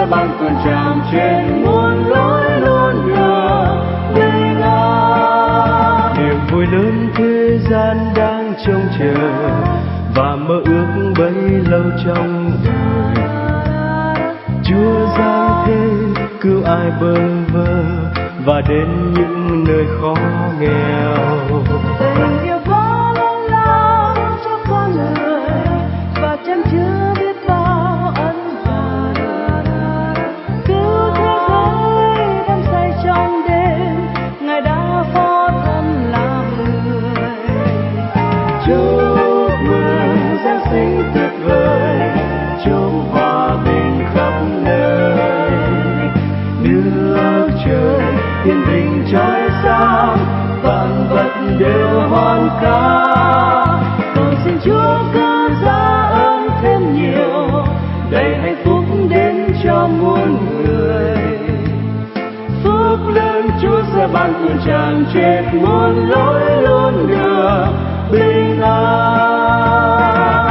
ban tuần tràn trên muôn lối luôn đường bình an. Niềm vui lớn thế gian đang trông chờ và mơ ước bấy lâu trong đời. Chúa giáng thế cứu ai bơ vơ và đến những nơi khó nghèo. Tình yêu bao lớn lao cho con người và chan chứa biết bao ân hận. Cứu thế giới đắm say trong đêm, Ngài đã phó thân làm người. Chúc mừng Giáng sinh tuyệt vời, chúc hòa bình khắp nơi. Nước trời yên bình trói sáng, vạn vật đều hoan ca. Cầu xin Chúa cứ ra ơn thêm nhiều, đầy hạnh phúc đến cho muôn người. Phước lớn Chúa sẽ ban tuần tràn trên muôn lối luôn đường bình an.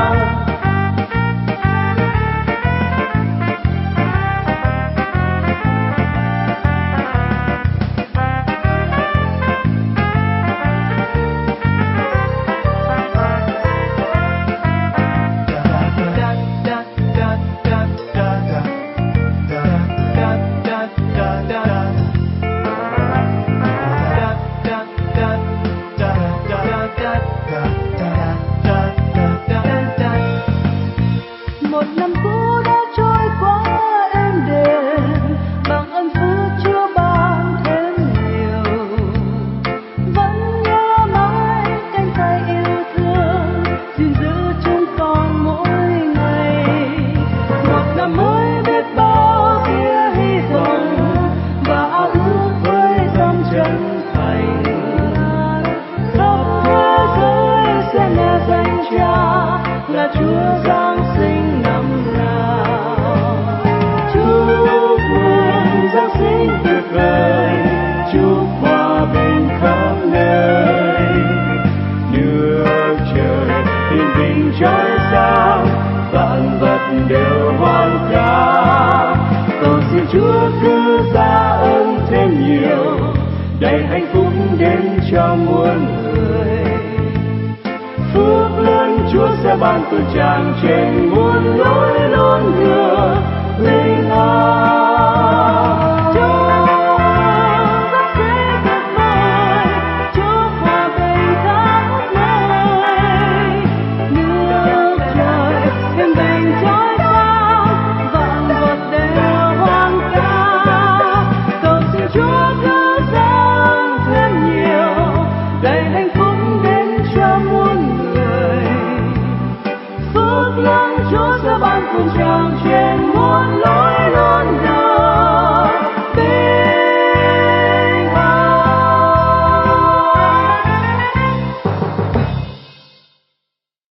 Một năm cũ đã trôi qua êm đềm, bằng ơn phước Chúa ban thêm nhiều. Vẫn nhớ mãi cánh tay yêu thương, gìn giữ chúng con mỗi ngày. Một năm mới biết bao tia hy vọng và ao ước với tâm chân thành. Khắp thế giới sẽ nghe danh Cha là Chúa giáng sinh năm nào. Chúc mừng Giáng sinh tuyệt vời, chúc hòa bình khắp nơi. Nước trời yên bình trói sáng, vạn vật đều hoan ca. Cầu xin Chúa cứ ra ơn thêm nhiều, đầy hạnh phúc đến cho muôn người. Phước lớn Chúa sẽ ban tuần tràn trên muôn lối luôn đường.